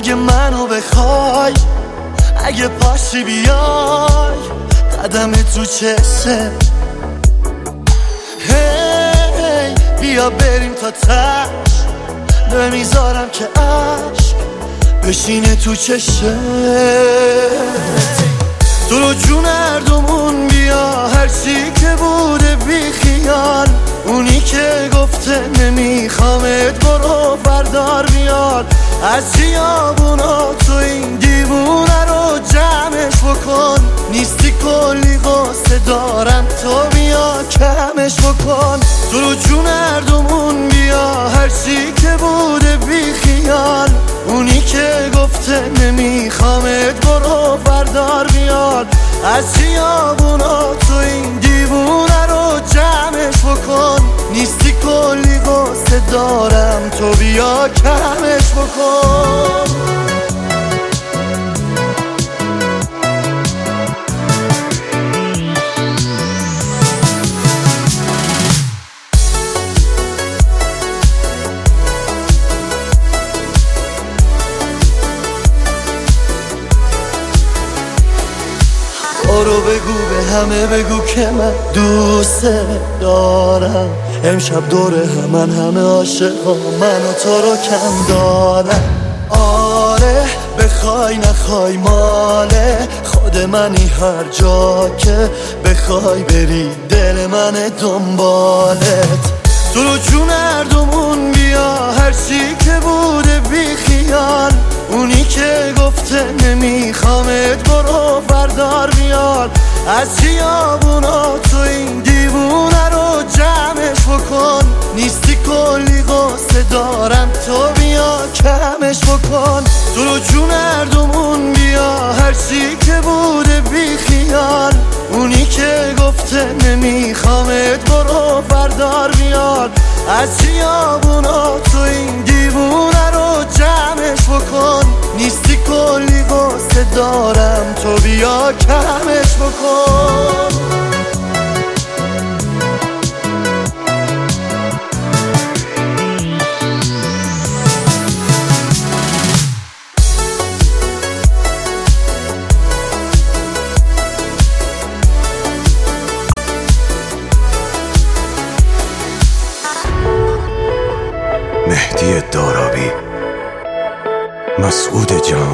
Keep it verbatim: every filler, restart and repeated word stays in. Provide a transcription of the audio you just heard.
اگه منو بخوای، اگه پاشی بیای قدم تو چشه، هی بیا بریم تا تش، نمیذارم که عشق بشینه تو چشه. تو رو جون هردومون بیا، هرچی که بوده بی خیال، اونی که گفته نمیخوامت برو بردار بیار. از خیابونا تو این دیوونه رو جمعش بکن، نیستی کلی قصه دارم تو بیا کمش بکن. تو رو جون هردومون بیا، هرچی که بوده بی خیال، اونی که گفته نمیخوامت برو بردار بیار. از خیابونا تو این دیوونه رو جمعش بکن، نیستی کلی قصه دارم تو بیا کمش بکن. برو بگو به همه بگو که من دوست دارم، امشب دور همن همه عاشقا من و تو رو کم دارم. آره بخوای نخوای ماله خود منی، هر جا که بخوای بری دل من دنبالت. تو رو جون هردومون بیا، هرچی که بوده بی خیال، اونی که گفته نمیخوامت برو بردار بیار. از خیابونا تو این دیوونه رو جمعش بکن، نیستی کلی قصه دارم تو بیا کمش بکن. تو رو جون هردومون بیا، هرچی که بوده بی خیال، اونی که گفته نمیخوامت برو بردار بیار. از خیابونا تو این دیوونه رو جمعش بکن، نیستی کلی قصه دارم تو بیا کمش بکن. مهدی دارابی، مسعود جان.